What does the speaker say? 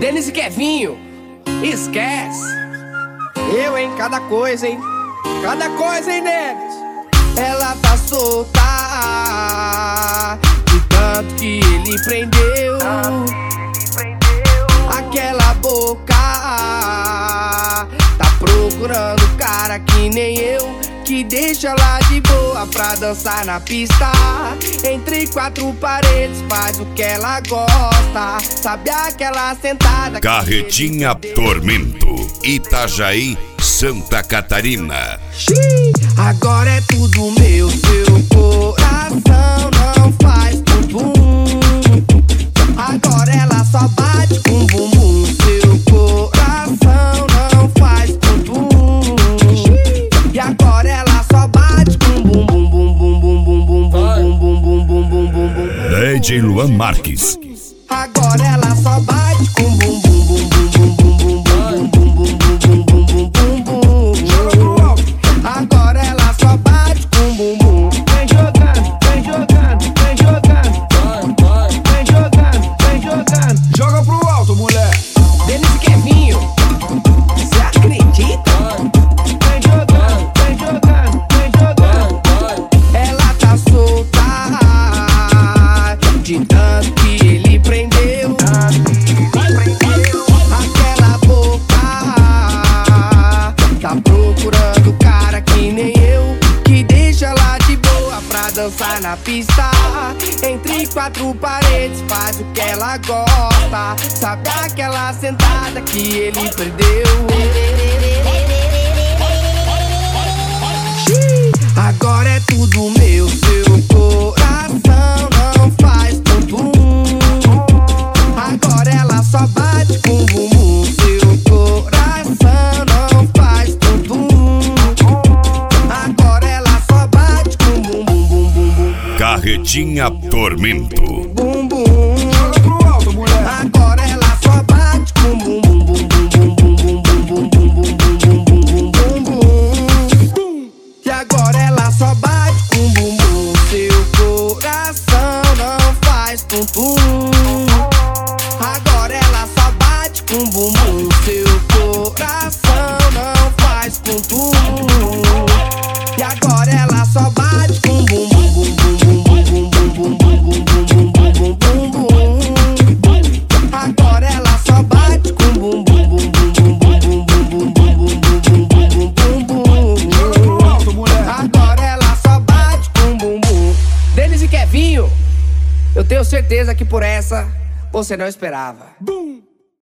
Denis e Kevinho, esquece. Eu, hein, cada coisa, hein. Cada coisa, hein, Denis. Ela tá solta de tanto que ele prendeu. Aquela boca tá procurando cara que nem eu, que deixa ela de boa pra dançar na pista. Entre quatro paredes faz o que ela gosta. Sabe aquela sentada Carretinha Tormento, Itajaí, Santa Catarina. Agora é tudo meu, seu coração não faz bumbum. Agora ela só bate com bumbum. Seu coração não faz bumbum. E agora ela só bate com bumbum, bumbum, bumbum, bumbum, bumbum, bumbum, bumbum, bumbum. DJ Luan Marques. Agora ela só bate com bumbum, bumbum, bumbum, bumbum, bumbum, bumbum, bumbum, bumbum, bumbum. Joga pro alto. Agora ela só bate com bumbum. Vem jogando, vem jogando, vem jogando. Vem jogando, vem jogando. Joga pro alto, mulher. Denis e Kevinho, cê acredita? Vem jogando, vem jogando, vem jogando. Ela tá solta de tanto que ele prendeu. Aquela boca tá procurando cara que nem eu, que deixa ela de boa pra dançar na pista. Entre quatro paredes faz o que ela gosta. Sabe aquela sentada que ele perdeu. Agora é tudo meu, seu coração não faz bumbum. Agora ela só bate com bumbum. Seu coração não faz bumbum. Agora ela só bate com bumbum, bumbum, bumbum. Carretinha Tormento. Bumbum. Joga pro alto, mulher. Agora ela só bate com bumbum, bumbum, bumbum, bumbum, bumbum, bumbum, bumbum, bumbum, bumbum. E agora ela só bate com bumbum. Seu coração não faz bumbum. Agora ela só bate com bumbum. Seu coração não faz bumbum. E agora ela só bate com bumbum, bumbum, bumbum, bumbum, bumbum, bumbum, bumbum, bumbum, bumbum. Agora ela só bate com bumbum, bumbum, bumbum, bumbum, bumbum, bumbum, bumbum, bumbum. Joga pro alto, mulher. Agora ela só bate com bumbum. Denis e Kevinho, eu tenho certeza que por essa você não esperava. Bum.